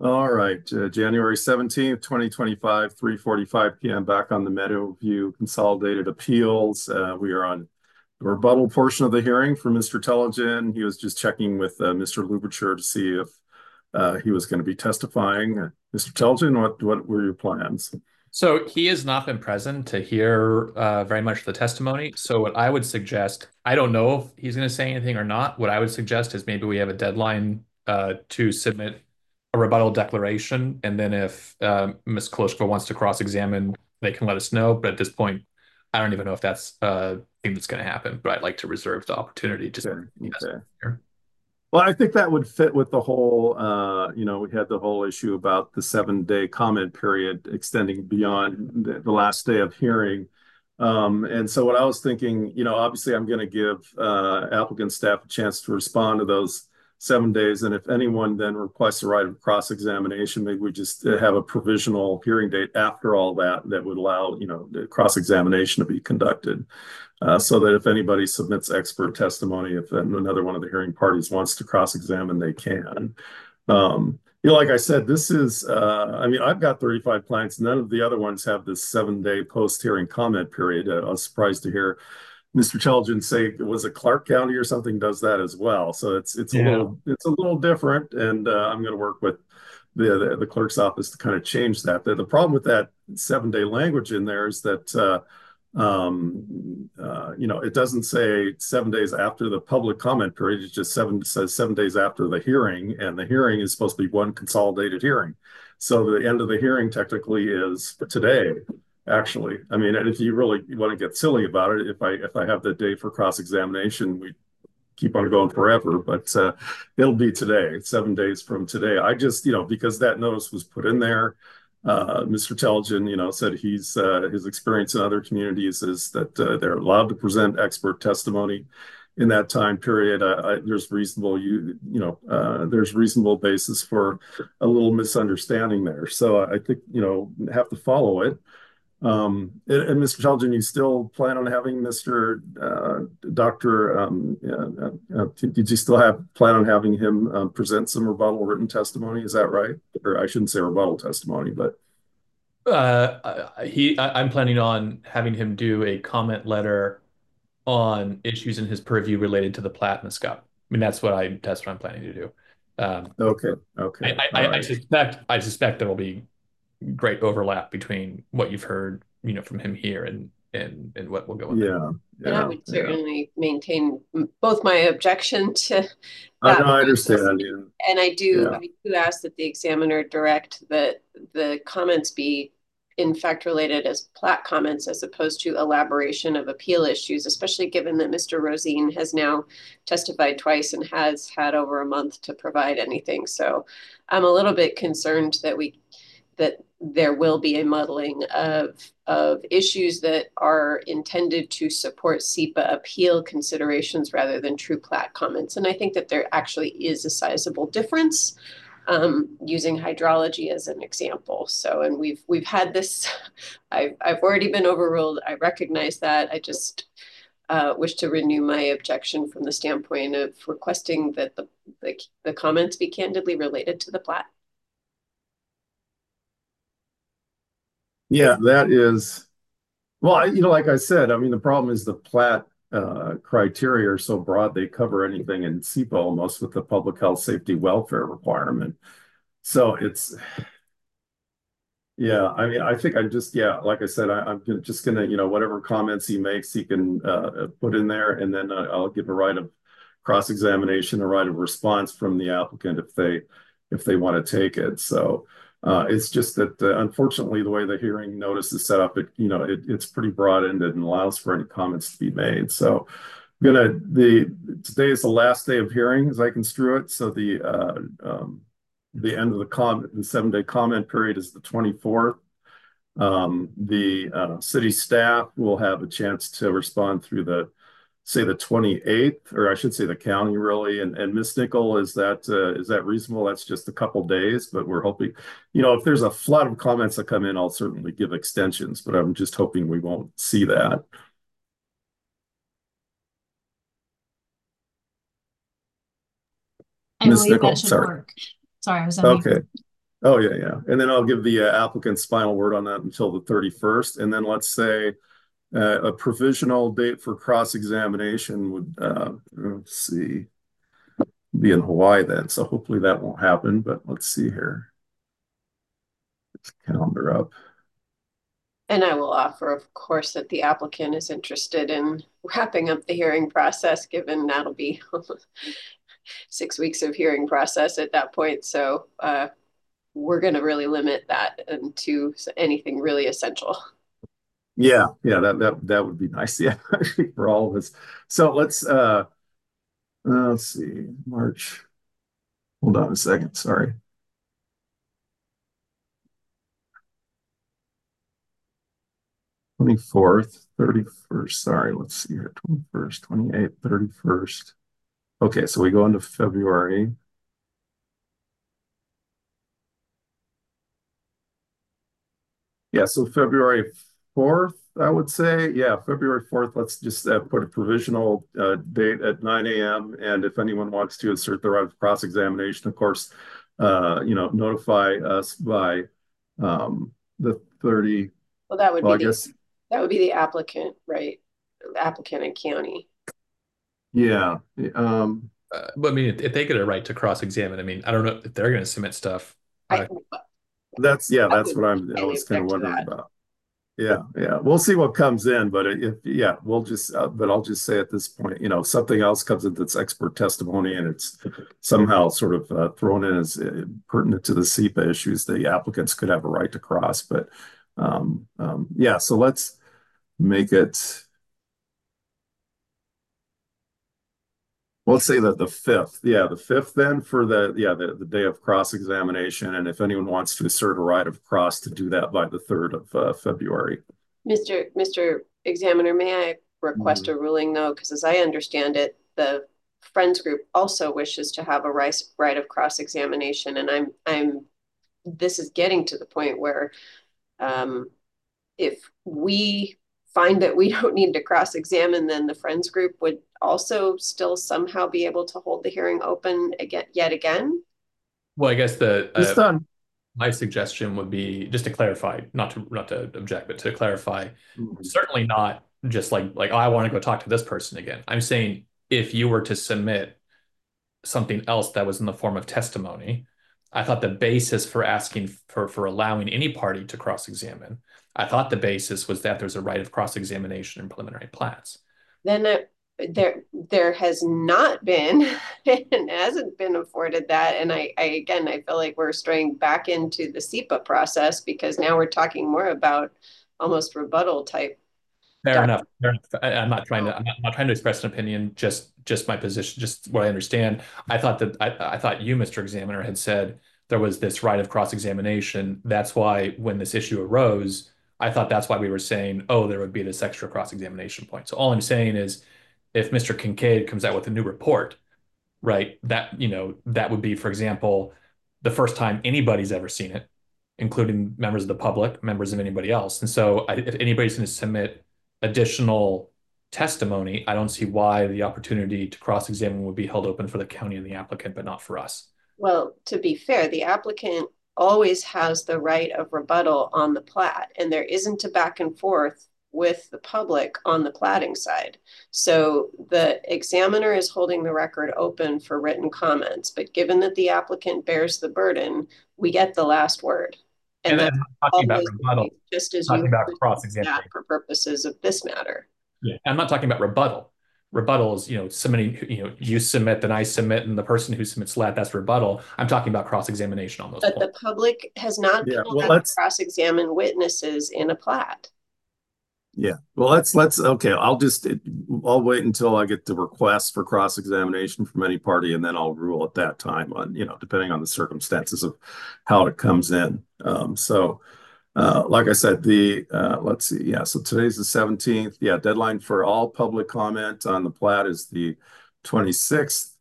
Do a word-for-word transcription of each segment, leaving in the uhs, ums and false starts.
All right, uh, January seventeenth, twenty twenty-five, three forty-five p m back on the Meadowview Consolidated Appeals. Uh, we are on the rebuttal portion of the hearing for Mister Telegen. He was just checking with uh, Mister Lubercher to see if uh, he was going to be testifying. Uh, Mister Telegen, what, what were your plans? So he has not been present to hear uh, very much of the testimony. So what I would suggest, I don't know if he's going to say anything or not. What I would suggest is maybe we have a deadline uh, to submit a rebuttal declaration, and then if uh, Miz Koloshkova wants to cross-examine, they can let us know. But at this point, I don't even know if that's a thing that's going to happen. But I'd like to reserve the opportunity just Okay, okay. here. Well, I think that would fit with the whole, uh, you know, we had the whole issue about the seven day comment period extending beyond the, the last day of hearing. Um, and so what I was thinking, you know, obviously I'm going to give uh, applicant staff a chance to respond to those seven days. And if anyone then requests a right of cross-examination, maybe we just have a provisional hearing date after all that that would allow, you know, the cross-examination to be conducted uh, so that if anybody submits expert testimony, if another one of the hearing parties wants to cross-examine, they can. Um, you know, like I said, this is, uh, I mean, I've got thirty-five clients. None of the other ones have this seven-day post-hearing comment period. Uh, I was surprised to hear Mister Chalgen say it was a Clark County or something does that as well. So it's it's a Yeah. little it's a little different, and uh, I'm going to work with the, the the clerk's office to kind of change that. The, the problem with that seven-day language in there is that uh, um, uh, you know, it doesn't say seven days after the public comment period. It just seven says seven days after the hearing, and the hearing is supposed to be one consolidated hearing. So the end of the hearing technically is today. Actually, I mean, if you really want to get silly about it, if I if I have the day for cross examination, we keep on going forever, but uh, it'll be today, seven days from today. I just, you know, because that notice was put in there, uh, Mister Telgen, you know, said he's uh, his experience in other communities is that uh, they're allowed to present expert testimony in that time period. Uh, I, there's reasonable, you you know, uh, there's reasonable basis for a little misunderstanding there. So I think you know have to follow it. Um, and, and Mister Sheldon, you still plan on having Mister Uh, Doctor Um, uh, uh, did you still have plan on having him um, present some rebuttal written testimony? Is that right? Or I shouldn't say rebuttal testimony, but Uh, I- he, I, I'm planning on having him do a comment letter on issues in his purview related to the plat and the scup. I mean, that's what I that's what I'm planning to do. Um, okay, okay, I, all I, I right, suspect I suspect there will be great overlap between what you've heard, you know, from him here and and and what will go in there. yeah, And I yeah, would yeah. certainly maintain both my objection to I know, that I process. understand. Yeah, And I do, yeah, I do ask that the examiner direct that the comments be in fact related as plat comments as opposed to elaboration of appeal issues, especially given that Mister Rosine has now testified twice and has had over a month to provide anything. So I'm a little bit concerned that we that there will be a muddling of of issues that are intended to support SEPA appeal considerations rather than true plat comments. And I think that there actually is a sizable difference um, using hydrology as an example. So, and we've we've had this. I've I've already been overruled. I recognize that. I just uh, wish to renew my objection from the standpoint of requesting that the the, the comments be candidly related to the plat. yeah. That is well, I, you know, like I said, I mean, the problem is the plat uh, criteria are so broad; they cover anything in SEPA almost with the public health, safety, welfare requirement. So it's yeah, I mean, I think I'm just, yeah, like I said, I, I'm gonna- just gonna, you know, whatever comments he makes, he can uh, put in there, and then uh, I'll give a right of cross-examination, a right of response from the applicant if they if they want to take it. So uh, it's just that uh, unfortunately, the way the hearing notice is set up, it you know, it, it's pretty broad-ended and allows for any comments to be made. So I'm gonna the today is the last day of hearing as I construe it. So the uh, um, the end of the comment, the seven day comment period is the twenty-fourth. Um, the uh, city staff will have a chance to respond through the, say, the twenty-eighth, or I should say the county really. And, and Miss Nickel, is that uh, is that reasonable? That's just a couple days, but we're hoping, you know, if there's a flood of comments that come in, I'll certainly give extensions, but I'm just hoping we won't see that. I Miss believe that Nickel, should sorry. work. Sorry, I was on mute. Okay. Oh, yeah, yeah. And then I'll give the uh, applicant's final word on that until the thirty-first. And then let's say uh, a provisional date for cross-examination would, uh, let's see, be in Hawaii then. So hopefully that won't happen, but let's see here. Let's calendar up. And I will offer, of course, that the applicant is interested in wrapping up the hearing process, given that'll be six weeks of hearing process at that point. So uh, we're going to really limit that to anything really essential. Yeah, yeah, that that that would be nice. Yeah, for all of us. So let's uh, uh let's see, March. Hold on a second. Sorry. twenty-fourth, thirty-first. Sorry, let's see here. twenty-first, twenty-eighth, thirty-first. Okay, so we go into February. Yeah, so February fourth, I would say. Yeah, February fourth. Let's just uh, put a provisional uh, date at nine A M And if anyone wants to assert the right of cross-examination, of course, uh, you know, notify us by um, the thirty. Well, that would Well, be I the guess. that would be the applicant, right? Applicant and county. Yeah. Um, Uh, but I mean, if, if they get a right to cross-examine, I mean, I don't know if they're going to submit stuff. Uh, I, that's yeah. I That's would what I'm. I highly was kind of object to wondering that. about. Yeah, yeah. We'll see what comes in, but if yeah, we'll just. Uh, but I'll just say at this point, you know, if something else comes in that's expert testimony and it's somehow sort of uh, thrown in as uh, pertinent to the SEPA issues, the applicants could have a right to cross. But um, um, yeah, so let's make it. Let's say that the fifth, yeah, the fifth then for the yeah the, the day of cross examination, and if anyone wants to assert a right of cross, to do that by the third of uh, February. Mister Mister Examiner, may I request Mhm. a ruling though? Because as I understand it, the Friends Group also wishes to have a right, right of cross-examination, and I'm I'm this is getting to the point where um, if we find that we don't need to cross-examine, then the Friends Group would also still somehow be able to hold the hearing open again, yet again. well, I guess the Just uh, on. my suggestion would be just to clarify, not to not to object, but to clarify, Mhm. certainly not just like like oh, I want to go talk to this person again. I'm saying if you were to submit something else that was in the form of testimony, I thought the basis for asking for for allowing any party to cross-examine, I thought the basis was that there's a right of cross-examination in preliminary plats. Then uh, there there has not been and hasn't been afforded that. And I, I again I feel like we're straying back into the SEPA process because now we're talking more about almost rebuttal type. Fair Doc- enough. Fair enough. I, I'm not trying to. I'm not, I'm not trying to express an opinion. Just, just my position. Just what I understand. I thought that. I, I thought you, Mister Examiner, had said there was this right of cross-examination. That's why when this issue arose, I thought that's why we were saying, oh, there would be this extra cross-examination point. So all I'm saying is, if Mister Kincaid comes out with a new report, right? That, you know, that would be, for example, the first time anybody's ever seen it, including members of the public, members of anybody else. And so I, if anybody's going to submit additional testimony, I don't see why the opportunity to cross-examine would be held open for the county and the applicant, but not for us. Well, to be fair, the applicant always has the right of rebuttal on the plat, and there isn't a back and forth with the public on the platting side. So the examiner is holding the record open for written comments, but given that the applicant bears the burden, we get the last word. And And that's then I'm talking about always the rebuttal, case, just as talking you about that cross-examination. for purposes of this matter. Yeah. I'm not talking about rebuttal. Rebuttal is, you know, somebody, you know, you submit, then I submit, and the person who submits that, that's rebuttal. I'm talking about cross-examination on those But the points. public has not been Yeah. Well, allowed to let's. cross-examine witnesses in a plat. Yeah. Well, let's let's okay. I'll just I'll wait until I get the request for cross-examination from any party, and then I'll rule at that time on, you know, depending on the circumstances of how it comes in. Um, so, uh, like I said, the uh, let's see. Yeah. So today's the seventeenth. Yeah. Deadline for all public comment on the plat is the twenty-sixth.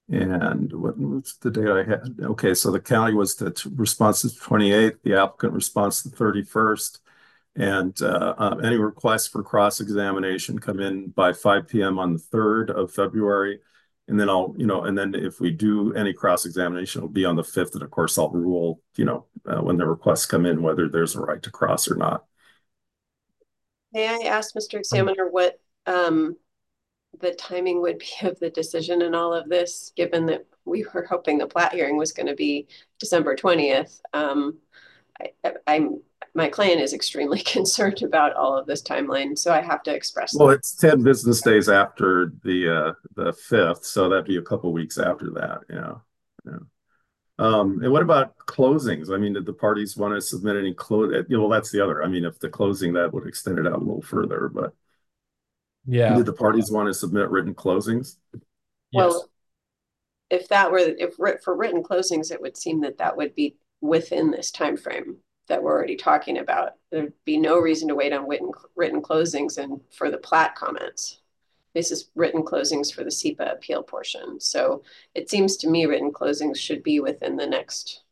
And what, what's the date I had? Okay. So the county was the response is twenty-eighth. The applicant response the thirty-first. And uh, uh, any requests for cross-examination come in by five P M on the third of February. And then I'll, you know, and then if we do any cross-examination, it'll be on the fifth. And of course, I'll rule, you know, uh, when the requests come in, whether there's a right to cross or not. May I ask, Mister Examiner, what um, the timing would be of the decision in all of this, given that we were hoping the plat hearing was going to be December twentieth? Um, I, I'm my client is extremely concerned about all of this timeline, so I have to express Well, that. it's ten business days after the uh, the fifth, so that'd be a couple weeks after that. Yeah, yeah. Um, and what about closings? I mean, did the parties want to submit any close? You know, well, that's the other. I mean, if the closing, that would extend it out a little further. But Yeah. did the parties want to submit written closings? Yes. Well, if that were if for written closings, it would seem that that would be within this time frame that we're already talking about. There'd be no reason to wait on written written closings and for the plat comments. This is written closings for the SEPA appeal portion. So it seems to me written closings should be within the next.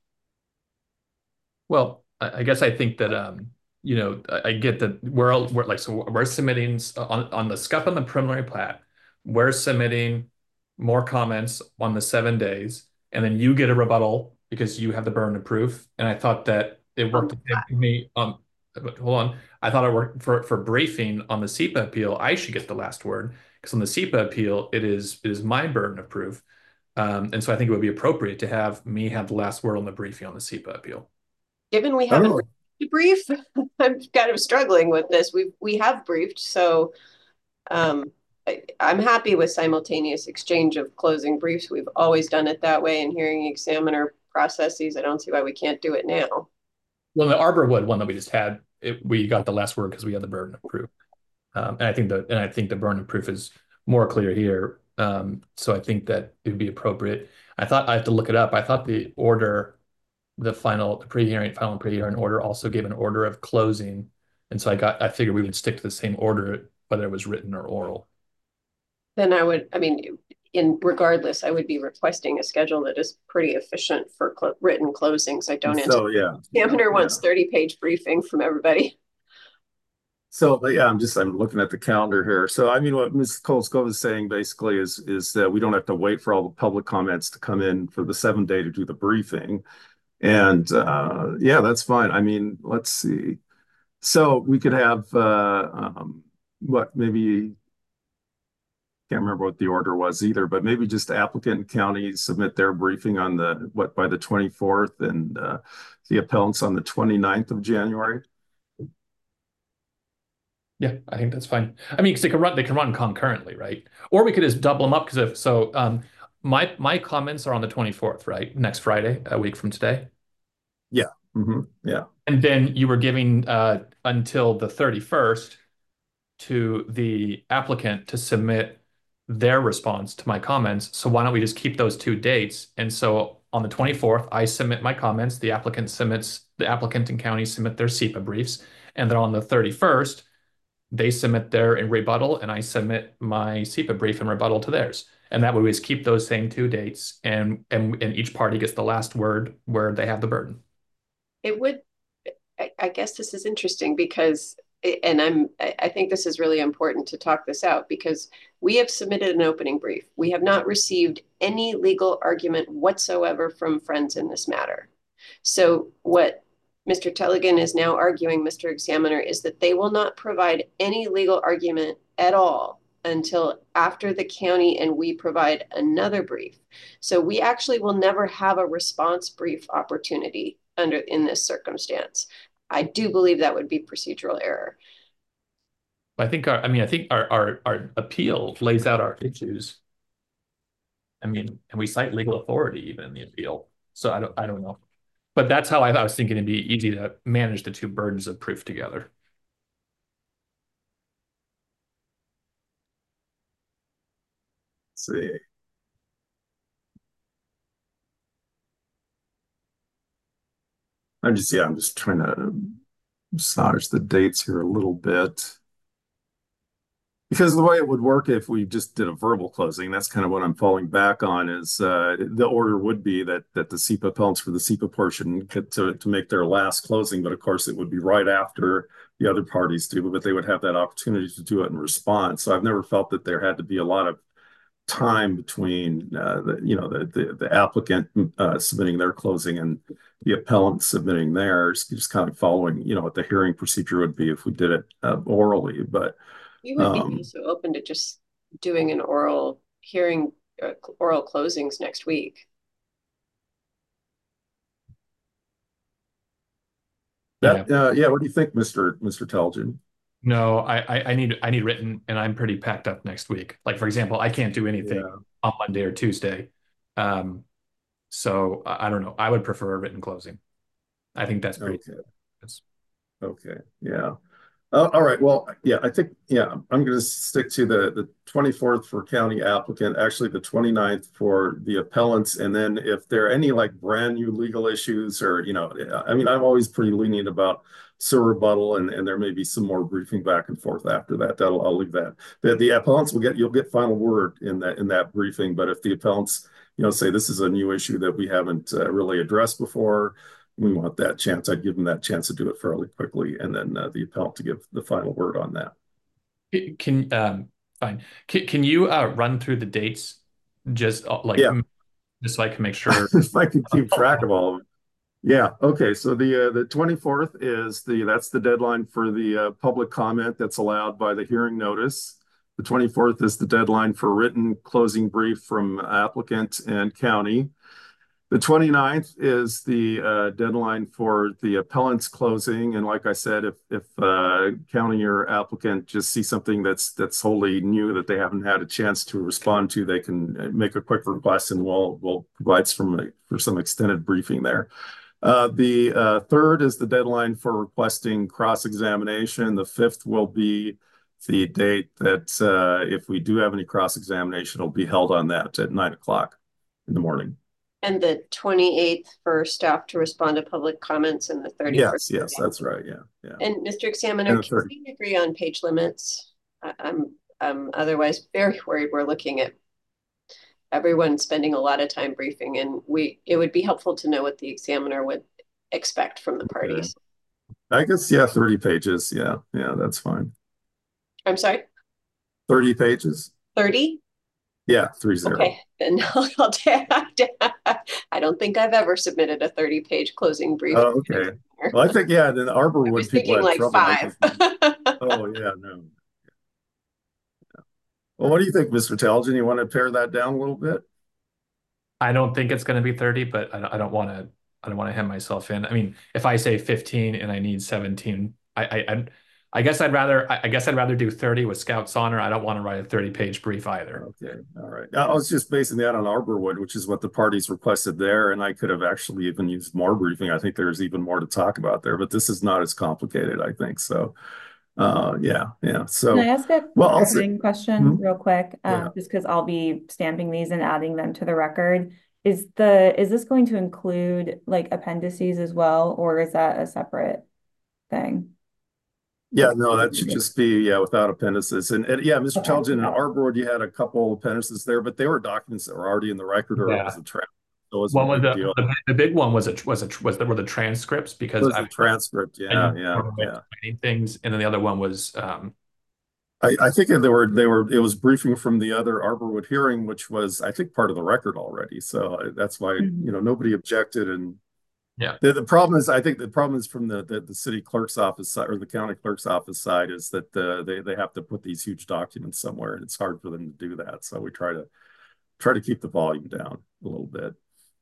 Well, I, I guess I think that um, you know, I, I get that we're all we're like so we're submitting on on the SCUP on the preliminary plat, we're submitting more comments on the seven days, and then you get a rebuttal because you have the burden of proof. And I thought that it worked Um, for me. Um, but hold on, I thought it worked for for briefing on the SEPA appeal. I should get the last word because on the SEPA appeal, it is it is my burden of proof. Um, and so I think it would be appropriate to have me have the last word on the briefing on the SEPA appeal. Given we I don't haven't know. brief, I'm kind of struggling with this. We we have briefed, so um, I, I'm happy with simultaneous exchange of closing briefs. We've always done it that way in hearing examiner processes. I don't see why we can't do it now. Well, the Arborwood one that we just had, it, we got the last word because we had the burden of proof. Um, and I think the and I think the burden of proof is more clear here. Um, so I think that it would be appropriate. I thought I have to look it up. I thought the order, the final, the pre-hearing, final pre-hearing order also gave an order of closing. And so I got, I figured we would stick to the same order, whether it was written or oral. Then I would, I mean, in regardless, I would be requesting a schedule that is pretty efficient for cl written closings. I don't So anticipate yeah, the examiner yeah, wants yeah. thirty page briefing from everybody. So, but yeah, I'm just I'm looking at the calendar here. So, I mean, what Miz Kolskova is saying basically is is that we don't have to wait for all the public comments to come in for the seven day to do the briefing. And uh, yeah, that's fine. I mean, let's see. So we could have uh, um, what maybe can't remember what the order was either, but maybe just applicant and county submit their briefing on the what by the twenty-fourth and uh, the appellants on the twenty-ninth of January. Yeah, I think that's fine. I mean, because they can run, they can run concurrently, right? Or we could just double them up because if so, um, my my comments are on the twenty-fourth, right? Next Friday, a week from today. Yeah. Mm-hmm. Yeah. And then you were giving uh, until the thirty-first to the applicant to submit their response to my comments. So why don't we just keep those two dates? And so on the twenty-fourth, I submit my comments, the applicant submits, the applicant and county submit their SEPA briefs. And then on the thirty-first, they submit their in rebuttal and I submit my SEPA brief and rebuttal to theirs. And that way we just keep those same two dates and, and, and each party gets the last word where they have the burden. It would, I, I guess this is interesting because, and I'm, I think this is really important to talk this out because we have submitted an opening brief. We have not received any legal argument whatsoever from friends in this matter. So what Mister Tellegen is now arguing, Mister Examiner, is that they will not provide any legal argument at all until after the county and we provide another brief. So we actually will never have a response brief opportunity under in this circumstance. I do believe that would be procedural error. I think our, I mean, I think our, our, our appeal lays out our issues. I mean, and we cite legal authority even in the appeal. So I don't, I don't know. But that's how I, I was thinking it'd be easy to manage the two burdens of proof together. Let's see. I'm just yeah, I'm just trying to massage the dates here a little bit. Because the way it would work if we just did a verbal closing, that's kind of what I'm falling back on is uh, the order would be that that the SEPA appellants for the SEPA portion get to, to make their last closing, but of course it would be right after the other parties do, but they would have that opportunity to do it in response. So I've never felt that there had to be a lot of time between uh, the you know the the, the applicant uh, submitting their closing and the appellant submitting theirs, just kind of following you know what the hearing procedure would be if we did it uh, orally. But You would be um, also open to just doing an oral hearing, uh, oral closings next week. Yeah. that uh, yeah, what do you think, Mister Mister Telgen? No, I, I I need I need written, and I'm pretty packed up next week. Like for example, I can't do anything Yeah. on Monday or Tuesday. Um, so I, I don't know. I would prefer a written closing. I think that's pretty. Okay. That's, Okay. Yeah. Uh, all right. Well, yeah, I think, yeah, I'm going to stick to the, the twenty-fourth for county applicant, actually the twenty-ninth for the appellants. And then if there are any like brand new legal issues or, you know, I mean, I'm always pretty lenient about sewer rebuttal and, and there may be some more briefing back and forth after that. That'll, I'll leave that. The, the appellants will get, you'll get final word in that, in that briefing. But if the appellants, you know, say this is a new issue that we haven't uh, really addressed before, we want that chance. I'd give them that chance to do it fairly quickly, and then uh, the appellant to give the final word on that. can um fine. Can, can you uh run through the dates just uh, like Yeah, just so I can make sure? if I can keep track of all of them. Yeah. Okay. So the uh, the twenty-fourth is the that's the deadline for the uh, public comment that's allowed by the hearing notice. The twenty-fourth is the deadline for written closing brief from applicant and county. The twenty-ninth is the uh, deadline for the appellant's closing. And like I said, if if uh, county or applicant just see something that's that's wholly new that they haven't had a chance to respond to, they can make a quick request and we'll we'll provide some for some extended briefing there. Uh, the uh, third is the deadline for requesting cross-examination. The fifth will be the date that uh, if we do have any cross-examination, it'll be held on that at nine o'clock in the morning. And the twenty-eighth for staff to respond to public comments, and the thirty-first. Yes, yes, that's right. Yeah, yeah. And Mister Examiner, can we agree on page limits? I, I'm I'm otherwise very worried we're looking at everyone spending a lot of time briefing, and we it would be helpful to know what the examiner would expect from the parties. Okay. I guess yeah, thirty pages. Yeah, yeah, that's fine. I'm sorry. thirty pages. thirty. Yeah, three zero. Okay, then I'll, I'll I don't think I've ever submitted a thirty page closing brief. Oh, okay. Well, I think, yeah, then Arborwood I was people thinking had like trouble. five. Oh, yeah, no. Yeah. Well, what do you think, Mister Telgen? You want to pare that down a little bit? I don't think it's going to be thirty, but I, I don't want to. I don't want to hem myself in. I mean, if I say fifteen and I need seventeen, I I I, I guess I'd rather. I, I guess I'd rather do thirty with Scout's honor. I don't want to write a thirty page brief either. Okay, all right. I was just basing that on Arborwood, which is what the parties requested there, and I could have actually even used more briefing. I think there's even more to talk about there, but this is not as complicated, I think. So, uh, yeah, yeah. So, can I ask a well, also, question mm-hmm. real quick? Um, yeah. Just because I'll be stamping these and adding them to the record. Is the is this going to include like appendices as well, or is that a separate thing? Yeah, no, that should just be, yeah, without appendices. And, and yeah, Mister Okay. Telgen, in Arborwood, you had a couple appendices there, but they were documents that were already in the record, or Yeah. it was a transcript. So it was One a was big the, deal. the, the big one was a was a was the, were the transcripts because It was I a transcript, yeah, yeah, yeah. things, and then the other one was um I, I think they were they were it was briefing from the other Arborwood hearing, which was I think part of the record already. So that's why Mhm. you know nobody objected. And yeah, the, the problem is I think the problem is from the, the the city clerk's office side or the county clerk's office side is that uh, they they have to put these huge documents somewhere, and it's hard for them to do that. So we try to try to keep the volume down a little bit.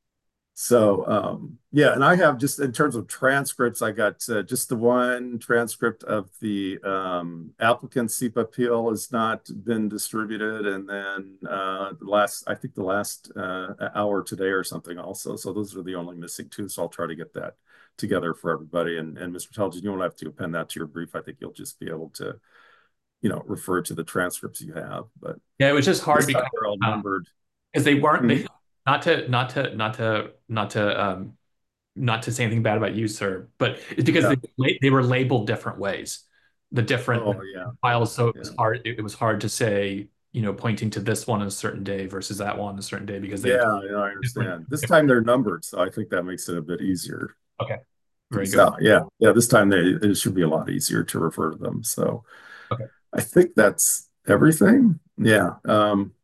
So, um, yeah, and I have just in terms of transcripts, I got uh, just the one transcript of the um, applicant S E P A appeal has not been distributed. And then uh, the last, I think the last uh, hour today or something also. So those are the only missing two. So I'll try to get that together for everybody. And, and Mister Telgen, you won't have to append that to your brief. I think you'll just be able to, you know, refer to the transcripts you have. But yeah, it was just hard because they're all numbered. Because they weren't Mhm. they, not to not to not to not to um not to say anything bad about you, sir, but it's because Yeah. they they were labeled different ways. The different Oh, yeah. files, so it was Yeah. hard. It, it was hard to say, you know, pointing to this one on a certain day versus that one on a certain day because they Yeah, yeah, I understand. This time they're numbered, so I think that makes it a bit easier. Okay, very good. So, yeah, yeah. This time they it should be a lot easier to refer to them. So, Okay. I think that's everything. Yeah. Um,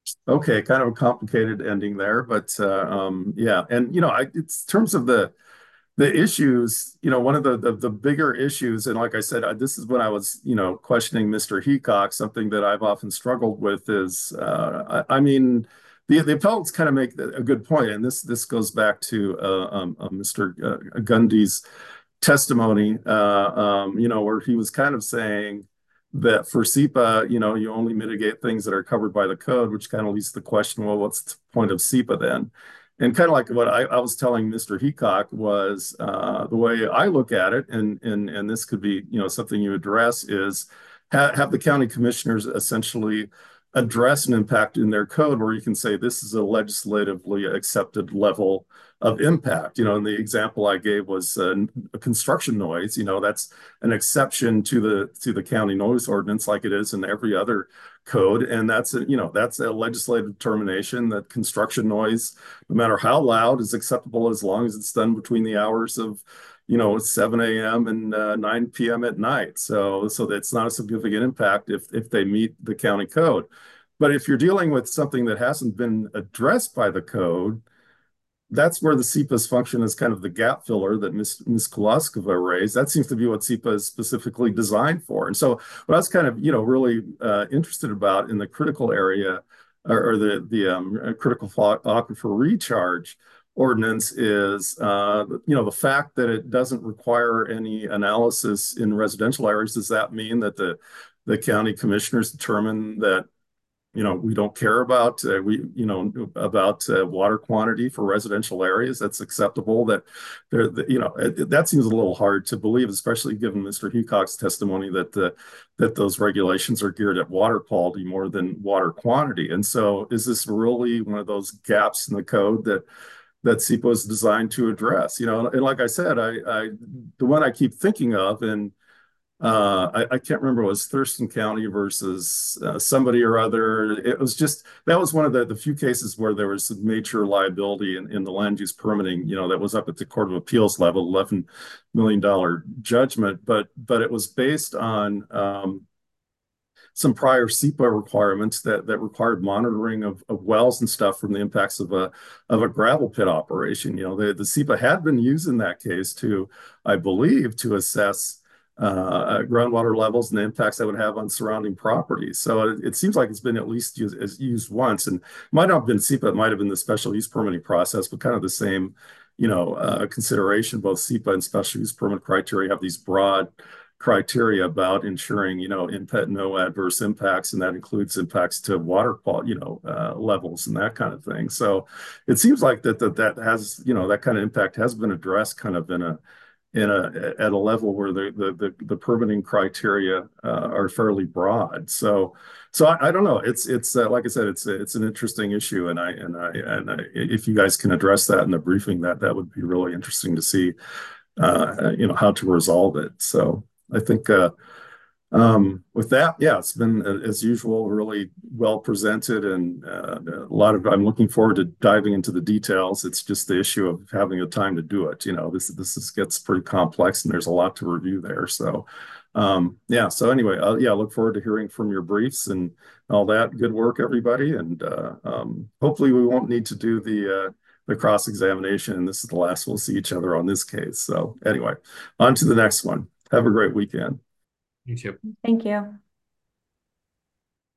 Okay, kind of a complicated ending there, but uh, um, yeah, and you know, I, it's in terms of the the issues, you know, one of the, the the bigger issues, and like I said, uh, this is when I was, you know, questioning Mister Heacock. Something that I've often struggled with is, uh, I, I mean, the the appellants kind of make a good point, and this this goes back to uh, um, uh, Mister Uh, Gundy's testimony, uh, um, you know, where he was kind of saying that for SEPA, you know, you only mitigate things that are covered by the code, which kind of leads to the question, well, what's the point of SEPA then? And kind of like what I, I was telling Mister Heacock was uh, the way I look at it, and and and this could be, you know, something you address is ha have the county commissioners essentially address an impact in their code where you can say this is a legislatively accepted level of impact. You know, and the example I gave was uh, a construction noise. You know, that's an exception to the to the county noise ordinance, like it is in every other code, and that's a, you know, that's a legislative determination that construction noise, no matter how loud, is acceptable as long as it's done between the hours of, you know, seven A M and uh, nine P M at night. So, so that's not a significant impact if if they meet the county code. But if you're dealing with something that hasn't been addressed by the code, that's where the SEPA's function is kind of the gap filler that Miz Miz Kulaskova raised. That seems to be what SEPA is specifically designed for. And so what I was kind of, you know, really uh, interested about in the critical area, or, or the, the um, critical aquifer recharge ordinance is, uh, you know, the fact that it doesn't require any analysis in residential areas. Does that mean that the, the county commissioners determine that, you know, we don't care about uh, we you know about uh, water quantity for residential areas? That's acceptable. That there, the, you know, it, that seems a little hard to believe, especially given Mister Heacock's testimony that the that those regulations are geared at water quality more than water quantity. And so, is this really one of those gaps in the code that that SEPA is designed to address? You know, and like I said, I, I the one I keep thinking of, and uh, I, I can't remember, it was Thurston County versus uh, somebody or other. It was just, that was one of the, the few cases where there was some major liability in, in the land use permitting, you know, that was up at the Court of Appeals level, eleven million dollar judgment, but but it was based on um, some prior SEPA requirements that that required monitoring of, of wells and stuff from the impacts of a of a gravel pit operation. You know, the, the SEPA had been used in that case to, I believe, to assess uh, groundwater levels and the impacts that would have on surrounding properties. So it, it seems like it's been at least used, used once, and might not have been SEPA, it might have been the special use permitting process, but kind of the same, you know, uh, consideration. Both SEPA and special use permit criteria have these broad criteria about ensuring, you know, impact, no adverse impacts, and that includes impacts to water quality, you know, uh, levels and that kind of thing. So it seems like that that that has, you know, that kind of impact has been addressed kind of in a in a at a level where the the the, the permitting criteria uh, are fairly broad. So so I, I don't know. It's it's uh, like I said, it's it's an interesting issue, and I and I and I, if you guys can address that in the briefing, that that would be really interesting to see, uh, you know, how to resolve it. So I think uh, um, with that, yeah, it's been, uh, as usual, really well presented, and uh, a lot of, I'm looking forward to diving into the details. It's just the issue of having the time to do it. You know, this this is, gets pretty complex, and there's a lot to review there. So um, yeah, so anyway, uh, yeah, I look forward to hearing from your briefs and all that. Good work, everybody, and uh, um, hopefully we won't need to do the uh, the cross-examination, and this is the last we'll see each other on this case. So anyway, on to the next one. Have a great weekend. You too. Thank you.